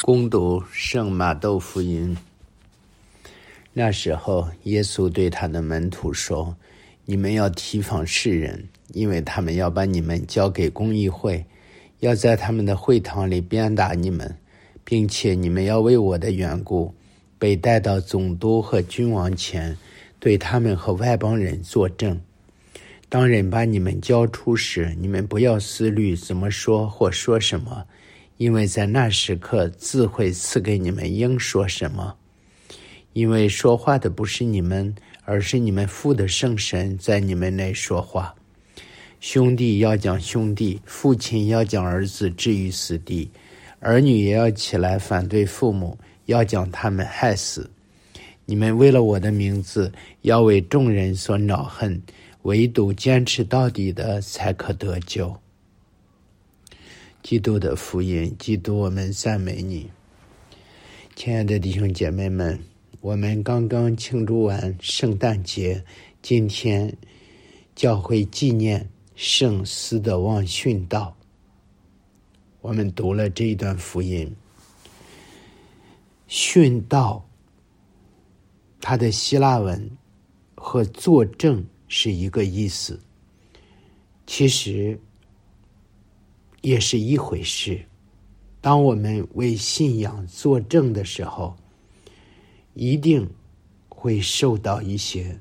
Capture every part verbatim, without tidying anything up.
攻读圣马窦福音。那时候，耶稣对他的门徒说：“你们要提防世人，因为他们要把你们交给公议会，要在他们的会堂里鞭打你们，并且你们要为我的缘故，被带到总督和君王前，对他们和外邦人作证。当人把你们交出时，你们不要思虑怎么说或说什么，因为在那时刻自会赐给你们应说什么。因为说话的不是你们，而是你们父的圣神在你们内说话。兄弟要讲兄弟，父亲要讲儿子置于死地，儿女也要起来反对父母，要将他们害死。你们为了我的名字，要为众人所恼恨，唯独坚持到底的才可得救。基督的福音，基督，我们赞美你。亲爱的弟兄姐妹们，我们刚刚庆祝完圣诞节，今天教会纪念圣斯德旺殉道。我们读了这一段福音。殉道，它的希腊文和作证是一个意思，其实也是一回事。当我们为信仰作证的时候，一定会受到一些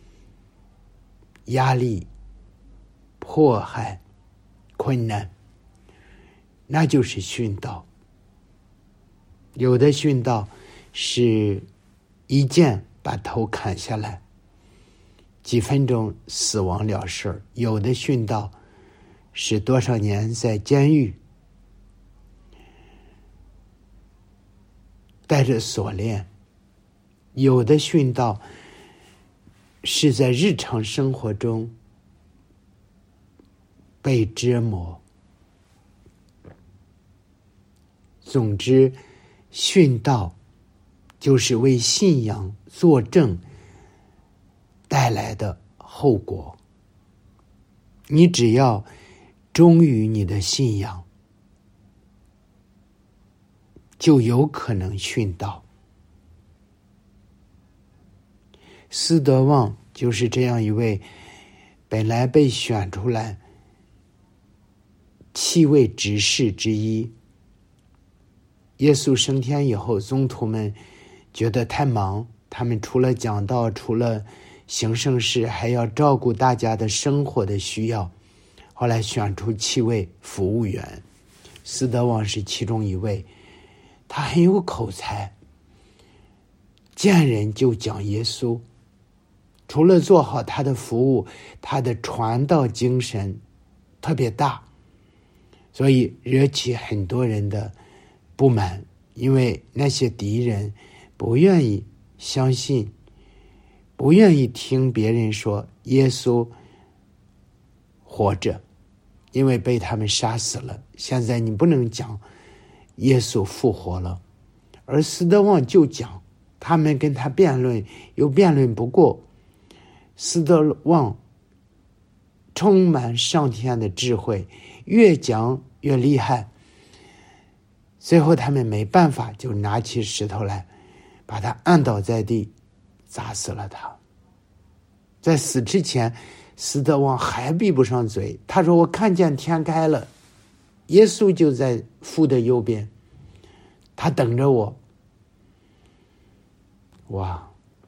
压力、迫害、困难，那就是殉道。有的殉道是一剑把头砍下来，几分钟死亡了事儿；有的殉道是多少年在监狱，带着锁链；有的殉道是在日常生活中被折磨。总之，殉道就是为信仰作证带来的后果。你只要忠于你的信仰，就有可能殉道。斯德旺就是这样一位本来被选出来七位执事之一。耶稣升天以后，宗徒们觉得太忙，他们除了讲道，除了行圣事，还要照顾大家的生活的需要。后来选出七位服务员，斯德旺是其中一位。他很有口才，见人就讲耶稣。除了做好他的服务，他的传道精神特别大，所以惹起很多人的不满，因为那些敌人不愿意相信，不愿意听别人说耶稣活着，因为被他们杀死了。现在你不能讲耶稣复活了。而斯德旺就讲，他们跟他辩论，又辩论不过。斯德旺充满上天的智慧，越讲越厉害。最后他们没办法，就拿起石头来，把他按倒在地，砸死了他。在死之前，斯德旺还闭不上嘴，他说：“我看见天开了，耶稣就在父的右边，他等着我。”哇！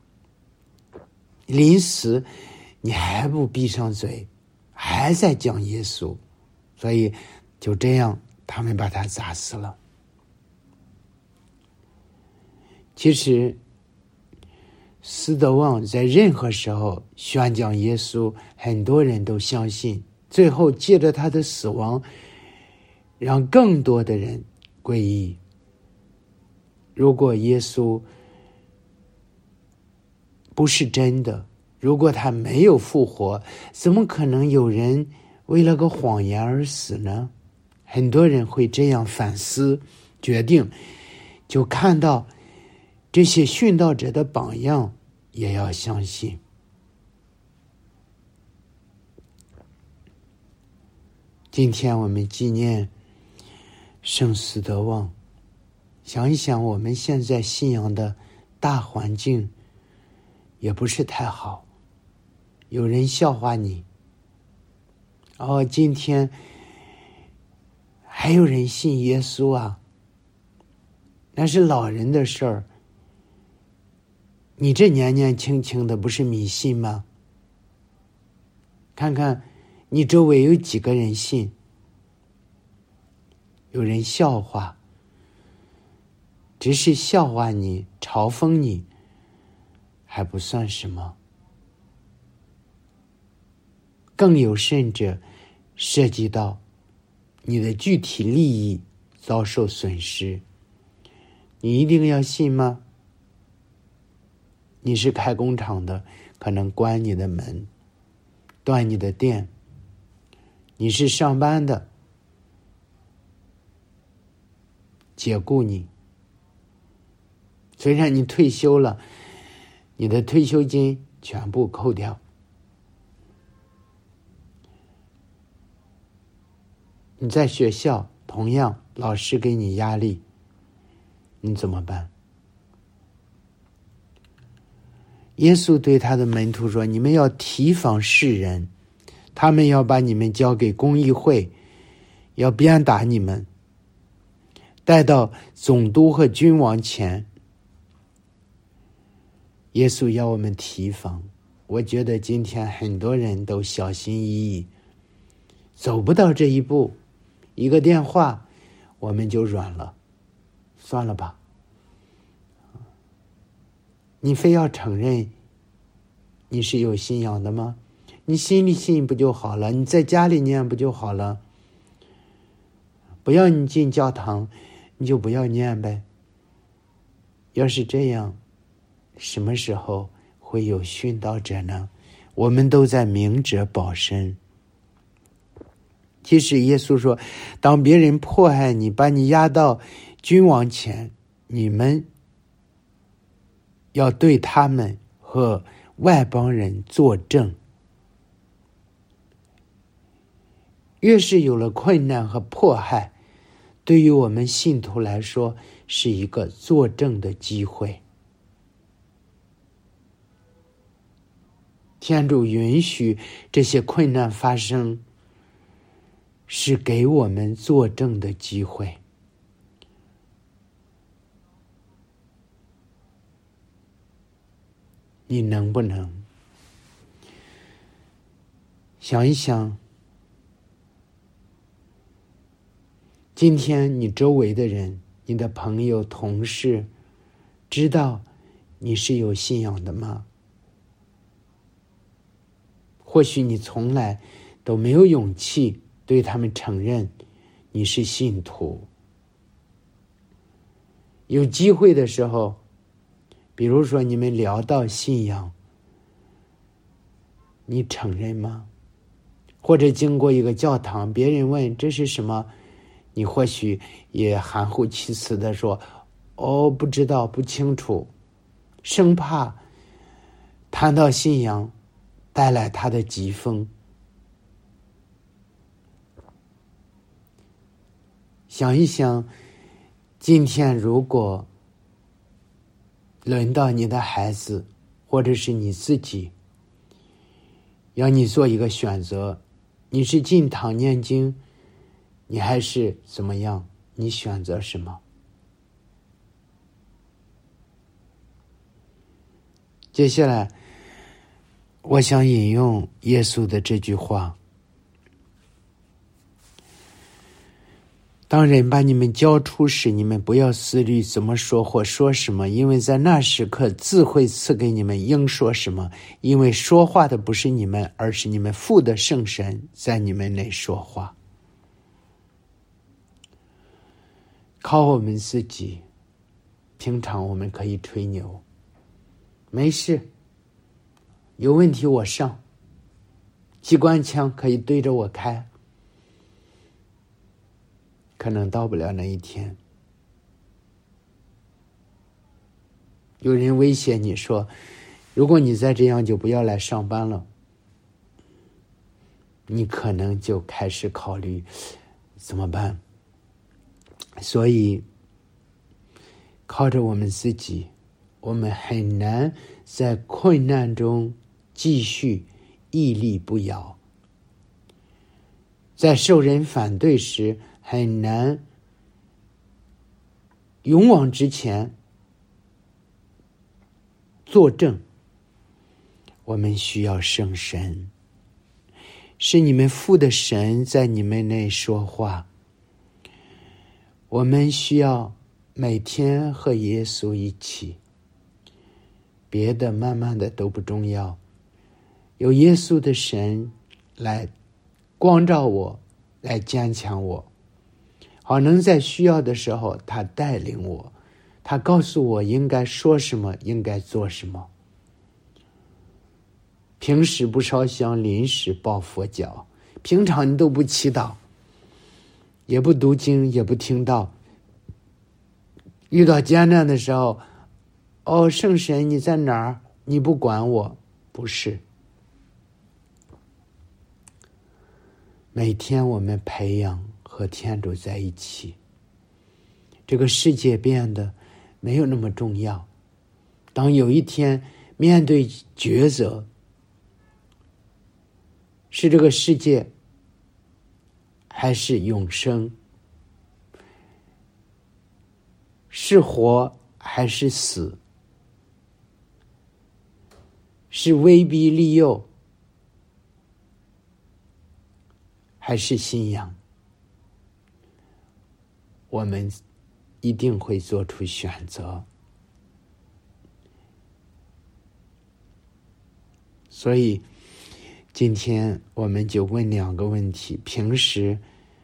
临死你还不闭上嘴，还在讲耶稣，所以就这样他们把他砸死了。其实斯德旺在任何时候宣讲耶稣，很多人都相信，最后借着他的死亡让更多的人皈依。如果耶稣不是真的，如果他没有复活，怎么可能有人为了个谎言而死呢？很多人会这样反思，决定就看到这些殉道者的榜样，也要相信。今天我们纪念圣斯德旺， 想一想，我们现在信仰的大环境也不是太好，有人笑话你，哦，今天还有人信耶稣啊，那是老人的事儿，你这年年轻轻的不是迷信吗？看看你周围有几个人信，有人笑话，只是笑话你，嘲讽你，还不算什么，更有甚者涉及到你的具体利益遭受损失，你一定要信吗？你是开工厂的，可能关你的门，断你的电；你是上班的，解雇你。虽然你退休了，你的退休金全部扣掉。你在学校，同样老师给你压力，你怎么办？耶稣对他的门徒说，你们要提防世人，他们要把你们交给公议会，要鞭打你们，带到总督和君王前。耶稣要我们提防，我觉得今天很多人都小心翼翼，走不到这一步，一个电话我们就软了，算了吧。你非要承认你是有信仰的吗？你心里信不就好了？你在家里念不就好了？不要你进教堂，你就不要念呗。要是这样，什么时候会有殉道者呢？我们都在明哲保身。其实耶稣说，当别人迫害你，把你押到君王前，你们要对他们和外邦人作证。越是有了困难和迫害，对于我们信徒来说是一个作证的机会。天主允许这些困难发生，是给我们作证的机会。你能不能想一想，今天你周围的人，你的朋友、同事，知道你是有信仰的吗？或许你从来都没有勇气对他们承认你是信徒。有机会的时候，比如说你们聊到信仰，你承认吗？或者经过一个教堂，别人问这是什么，你或许也含糊其辞的说，哦，不知道，不清楚，生怕谈到信仰带来他的疾风。想一想，今天如果轮到你的孩子或者是你自己，要你做一个选择，你是进堂念经，你还是怎么样？你选择什么？接下来我想引用耶稣的这句话，当人把你们交出时，你们不要思虑怎么说或说什么，因为在那时刻自会赐给你们应说什么，因为说话的不是你们，而是你们父的圣神在你们内说话。靠我们自己，平常我们可以吹牛，没事，有问题我上，机关枪可以对着我开，可能到不了那一天。有人威胁你说，如果你再这样就不要来上班了，你可能就开始考虑怎么办。所以靠着我们自己，我们很难在困难中继续屹立不摇，在受人反对时很难勇往直前作证。我们需要圣神，是你们父的神在你们内说话。我们需要每天和耶稣一起，别的慢慢的都不重要，有耶稣的神来光照我，来坚强我，好能在需要的时候他带领我，他告诉我应该说什么，应该做什么。平时不烧香，临时抱佛脚，平常你都不祈祷，也不读经，也不听道，遇到艰难的时候，哦，圣神你在哪儿？你不管我。不是，每天我们培养和天主在一起，这个世界变得没有那么重要。当有一天面对抉择，是这个世界还是永生，是活还是死，是威逼利诱还是信仰，我们一定会做出选择。所以今天我们就问两个问题：平时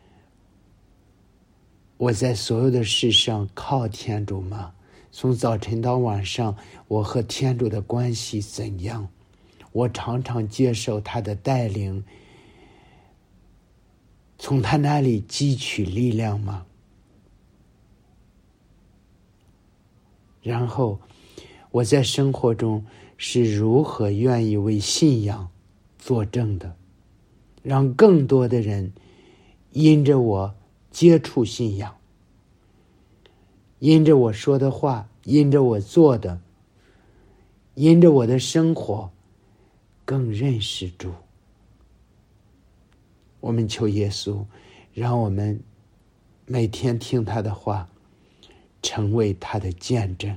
我在所有的事上靠天主吗？从早晨到晚上，我和天主的关系怎样？我常常接受他的带领，从他那里汲取力量吗？然后我在生活中是如何愿意为信仰作证的，让更多的人因着我接触信仰，因着我说的话，因着我做的，因着我的生活更认识主。我们求耶稣让我们每天听他的话，成为他的见证，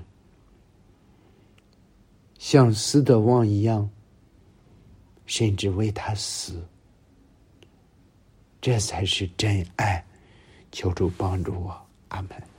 像斯德旺一样，甚至为他死，这才是真爱。求主帮助我，阿们。